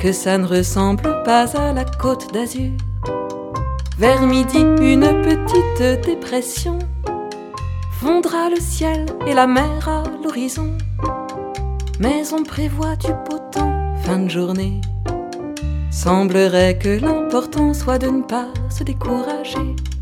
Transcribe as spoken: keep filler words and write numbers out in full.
que ça ne ressemble pas à la Côte d'Azur. Vers midi, une petite dépression fondra le ciel et la mer à l'horizon. Mais on prévoit du beau temps, fin de journée. Semblerait que l'important soit de ne pas se décourager.